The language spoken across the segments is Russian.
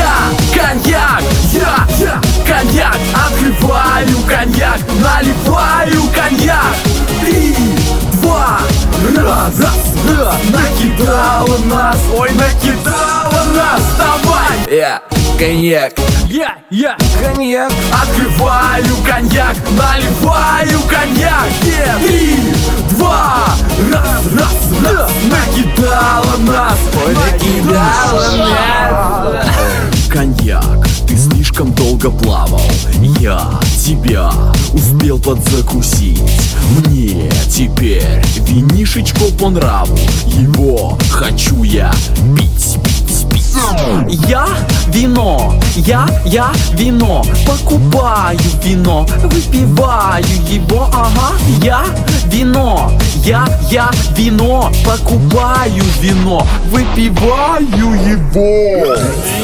коньяк, я коньяк. Открываю коньяк, наливаю коньяк. 3, 2, раз, накидала нас, ой, накидала нас, давай. Коньяк, коньяк. Открываю коньяк, наливаю коньяк. 3, 2, раз, накидала нас, ой, накидала нас. Коньяк, ты слишком долго плавал, я тебя успел подзакусить. Мне теперь винишечко по нраву, его хочу я пить. Я вино, я вино, покупаю вино, выпиваю его, ага. Я вино, я вино, покупаю вино, выпиваю его.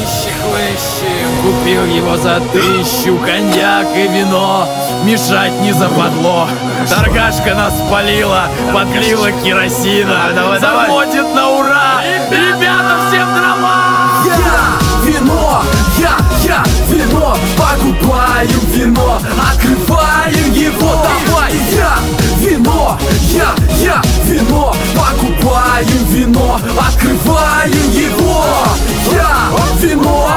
Купил его за 1000, коньяк и вино, мешать не западло. Торгашка нас спалила, подлила керосина, заводит на ура. Ребята, всем дрова! Я вино, покупаю вино, открываю его, давай. Я вино, покупаю вино, открываю его. Я вино,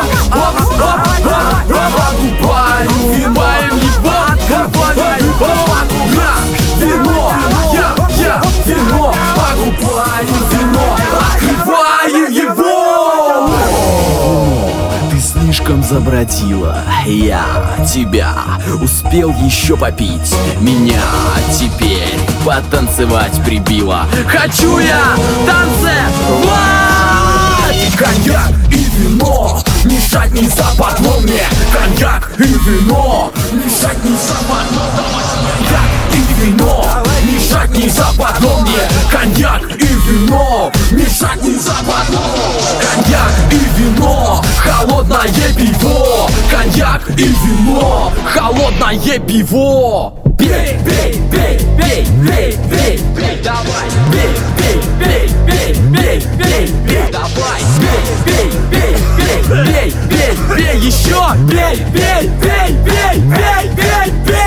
покупаю вино, открываю его. Я вино, покупаю вино, открываю его. Слишком забродила, я тебя успел еще попить. Меня теперь потанцевать прибило. Хочу я танцевать! Коньяк и вино, мешать не западло мне. Коньяк и вино, мешать не западло. Коньяк и вино, мешать не западло мне. Коньяк и вино, мешать не западло. Коньяк и вино, холодное пиво. Коньяк и вино, холодное пиво. Пей, пей, пей, пей, пей, пей, пей, давай. Пей, пей, пей, пей, пей, пей, пей, давай. Пей, пей, пей, пей, пей, пей, еще. Пей, пей, пей, пей, пей, пей, пей.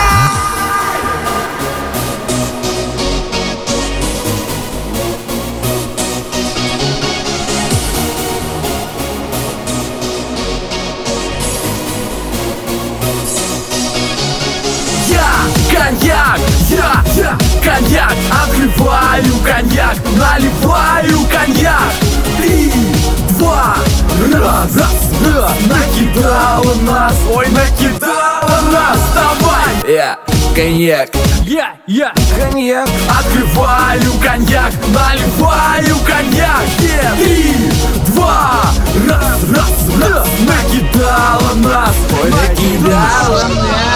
Коньяк, я коньяк. Открываю коньяк, наливаю коньяк. 3, 2, раз, накидала нас, ой, накидала нас, давай. Коньяк, я коньяк. Открываю коньяк, наливаю коньяк. 3, 2, раз, накидала нас, ой, накидала нас.